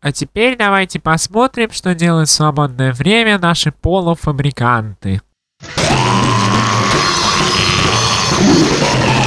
А теперь давайте посмотрим, что делают в свободное время наши полуфабриканты.